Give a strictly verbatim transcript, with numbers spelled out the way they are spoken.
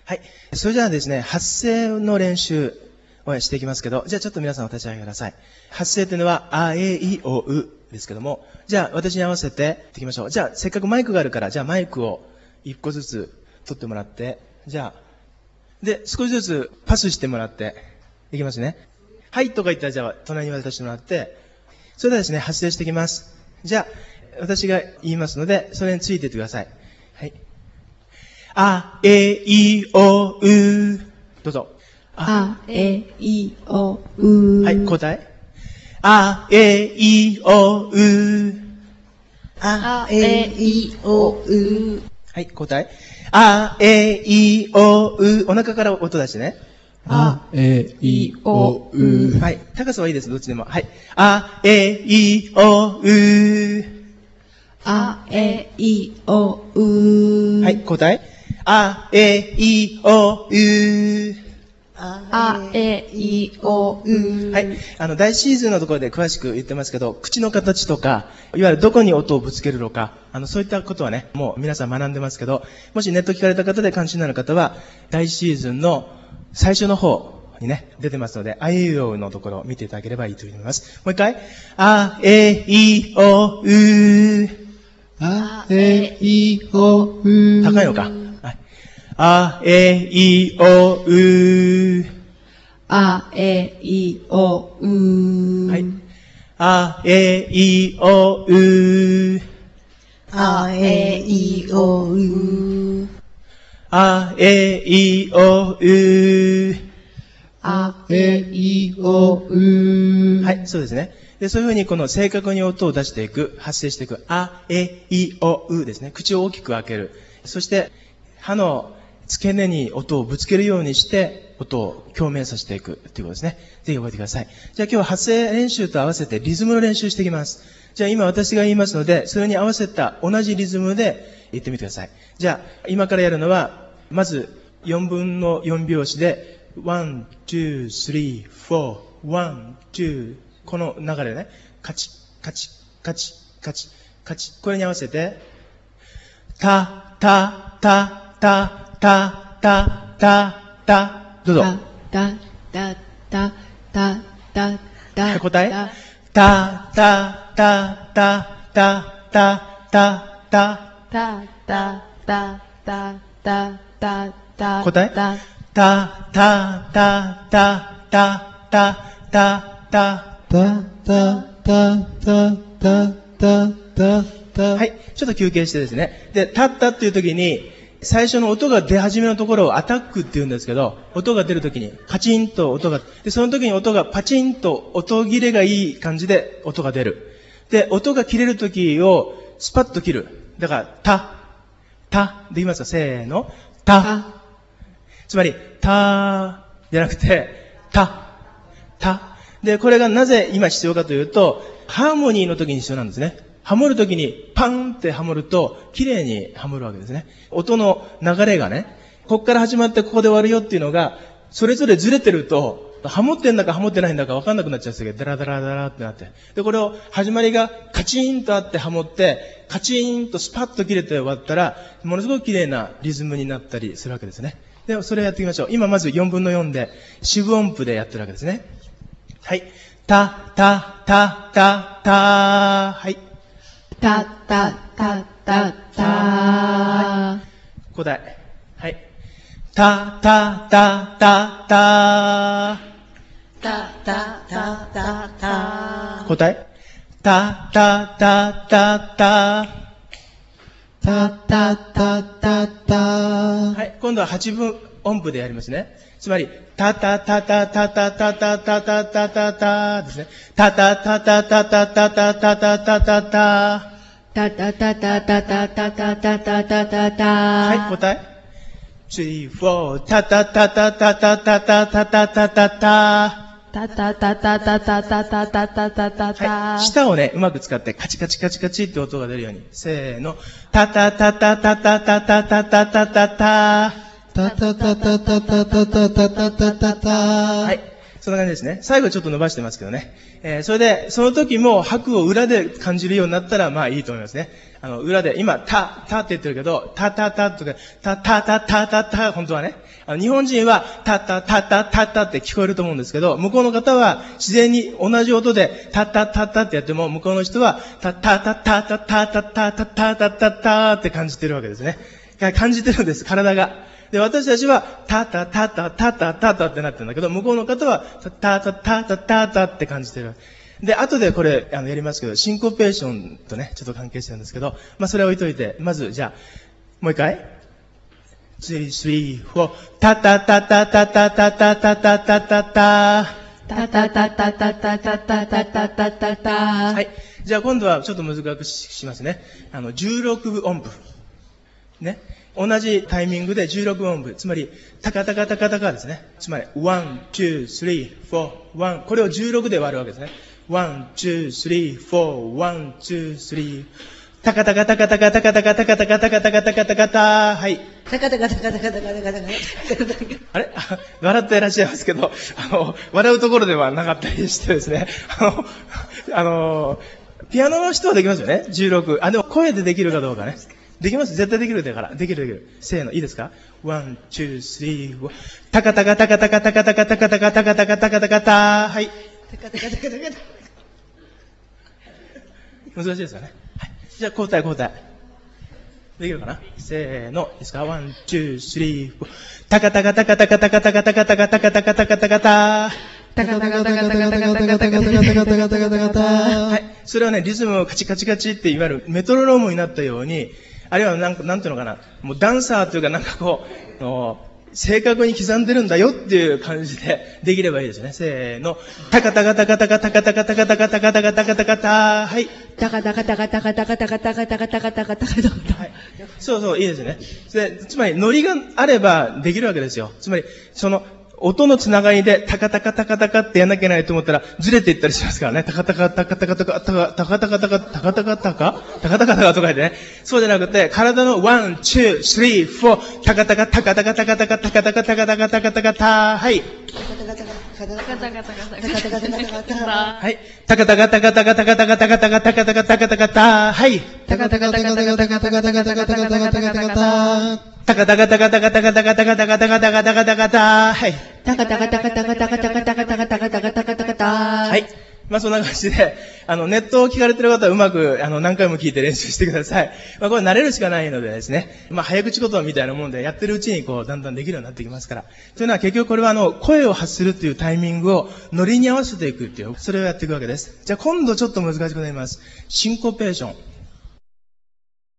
はい。それじゃあですね、発声の練習をしていきますけど、じゃあちょっと皆さんお立ち上げください。発声というのは、あ、え、い、お、うですけども、じゃあ私に合わせてやっていきましょう。じゃあせっかくマイクがあるから、じゃあマイクを一個ずつ取ってもらって、じゃあ、で、少しずつパスしてもらって、いきますね。はいとか言ったら、じゃあ隣に渡してもらって、それではですね、発声していきます。じゃあ、私が言いますので、それについていってください。はい。あ、え、い、お、う。どうぞ。 あ、え、い、お、う。 はい、答え。あ、え、い、お、う。 あ、え、い、お、う。 はい、答え。あ、え、い、お、う。お腹から音出してね。 あ、え、い、お、う。 はい、高さはいいです、どっちでも。はい。あ、え、い、お、う。 あ、え、い、お、う。 はい、答え。あ、え、い、お、う。 あ、え、い、お、う。 はい。あの、大シーズンのところで詳しく言ってますけど、口の形とか、いわゆるどこに音をぶつけるのか、あの、そういったことはね、もう皆さん学んでますけど、もしネット聞かれた方で関心のある方は、大シーズンの最初の方にね、出てますので、あいうえおのところを見ていただければいいと思います。もう一回。あ、え、い、お、う。 あ、え、い、お、う。 高いのか。はい。あ、え、い、お、う。 あ、え、い、お、う。 はい。あ、え、い、お、う。 あ、え、い、お、う。 あ、え、い、お、う。 あ、え、い、お、う。 はい、そうですね。で、そういうふうにこの正確に音を出していく、発声していく。あ、え、い、お、うですね。口を大きく開ける。そして、歯の付け根に音をぶつけるようにして、音を共鳴させていくということですね。ぜひ覚えてください。じゃあ今日は発声練習と合わせてリズムの練習していきます。じゃあ今私が言いますので、それに合わせた同じリズムで言ってみてください。じゃあ、今からやるのは、まずよんぶんのよん拍子で、ワン、ツー、スリー、フォー、ワン、ツー、この流れね、カチ、カチ、カチ、カチ、カチ、これに合わせて、た、た、た、た、た、た、た、た、どうぞ。 た、た、た、た、た、た、 答え。た、た、た、た、た、た、た、た、た、 た、た、た、た、た、た、た、 答え。た、た、た、た、た、た、た、た、た、た、た、た、た、た、た、た。はい。ちょっと休憩してですね。で、たったっていう時に、最初の音が出始めのところをアタックって言うんですけど、音が出る時にカチンと音が、で、その時に音がパチンと音切れがいい感じで音が出る。で、音が切れる時をスパッと切る。だから、た、た、で言いますか、せーの、た。つまり、たじゃなくて、た、た。で、これがなぜ今必要かというと、ハーモニーの時に必要なんですね。ハモるときにパンってハモると綺麗にハモるわけですね。音の流れがね、ここから始まってここで終わるよっていうのが、それぞれずれてると、ハモってんだかハモってないんだか分かんなくなっちゃうんですけど、ダラダラダラってなって。で、これを始まりがカチンとあってハモって、カチンとスパッと切れて終わったら、ものすごく綺麗なリズムになったりするわけですね。で、それをやっていきましょう。今まずよんぶんのよんで、四分音符でやってるわけですね。はい。た、た、た、た、た、はい。 た、た、た、た、た。 答え。はい。た、た、た、た、た。 た、た、た、た、た。 答え。た、た、た、た、た。 た、た、た、た、た。 はい。今度ははちぶん音符でやりますね。つまり、たたたたたたたたたたたたたですね。たたたたたたたたたたたたた。 たたたたたたたたたたたたた。 はい、答え。three, four, たたたたたたたたたたたたた。 たたたたたたたたたたたたた。 はい。舌をね、うまく使ってカチカチカチカチって音が出るように。せーの。たたたたたたたたたたたたた。 たたたたたたたたたたたたた。 はい。 そんな感じですね。最後ちょっと伸ばしてますけどね。えー、それで、その時も拍を裏で感じるようになったら、まあいいと思いますね。あの、裏で、今、た、たって言ってるけど、たたたとか、たたたたたた、本当はね。あの、日本人は、たたたたたたって聞こえると思うんですけど、向こうの方は自然に同じ音で、たたたたってやっても、向こうの人は、たたたたたたたたたたたたたって感じてるわけですね。感じてるんです、体が。で、私たちは、たたたたたたたたってなってるんだけど、向こうの方は、たたたたたたたって感じてる。で、後でこれ、あの、やりますけど、シンコペーションとね、ちょっと関係してるんですけど、まあ、それは置いといて、まず、じゃあ、もう一回。スリー、スリー、フォー、たたたたたたたたたたたたた。 たたたたたたたたたたたたた。 はい。じゃあ今度はちょっと難しくしますね。あの、じゅうろく音符。ね。同じタイミングでじゅうろく音符。つまり、タカタカタカタカですね。つまり、ワン、ツー、スリー、フォー、ワン。これをじゅうろくで割るわけですね。ワン、ツー、スリー、フォー、ワン、ツー、スリー。タカタカタカタカタカタカタカタカタカタカタカタカタ。はい。 タカタカタカタカタカタカタカタ。 あれ笑っていらっしゃいますけど、あの、笑うところではなかったりしてですね。あの、あの、ピアノの人はできますよね。じゅうろく。あ、でも声でできるかどうかね。できます。絶対できるだから。できるできる。せーの。いいですか？ワン、ツー、スリー、フォー。タカタカタカタカタカタカタカタカタカタカタカタカタ。はい。 タカタカタカタカタ。 難しいですよね。はい。じゃあ、交代交代。できるかな？せーの。いいですか？ワン、ツー、スリー、フォー。タカタカタカタカタカタカタカタカタカタカタカタカタ。 タカタカタカタカタカタカタカタカタカタカタ。 はい。それはね、リズムをカチカチカチっていわゆるメトロノームになったように、あるいはなんか、なんていうのかな、もうダンサーというかなんかこう、の正確に刻んでるんだよっていう感じでできればいいですね。せーの。タカタカタカタカタカタカタカタカタカタカタカタカタ。はい。 タカタカタカタカタカタカタカタカタカタカタカタ。 はい。そうそう、いいですね。で、つまり、ノリがあればできるわけですよ。つまり、その、音のつながりで、タカタカタカタカってやんなきゃいけないと思ったら、ずれていったりしますからね。タカタカタカタカタカタカタカタカタカタカタカタカタカタカタカとか言ってね。そうじゃなくて、体のワン、ツー、スリー、フォー、タカタカタカタカタカタカタカタカタカタカタカタカタ。はい。 タカタカタカタカタカタ。 はい。タカタカタカタカタカタカタカタカタカタカタカタカタ。はい。 タカタカタカタカタカタカタカタカタカタカタカタカタ。 タカタカタカタカタカタカタカタカタカタカタカタカタ。はい。 タカタカタカタカタカタカタカタカタカタカタカタカタ。 はい。まあそんな感じで、あの、ネットを聞かれてる方はうまく、あの、何回も聞いて練習してください。まあこれ慣れるしかないのでですね、まあ早口言葉みたいなもんで、やってるうちにこう、だんだんできるようになってきますから。というのは結局これはあの、声を発するっていうタイミングをノリに合わせていくっていう、それをやっていくわけです。じゃあ今度ちょっと難しくなります。シンコペーション。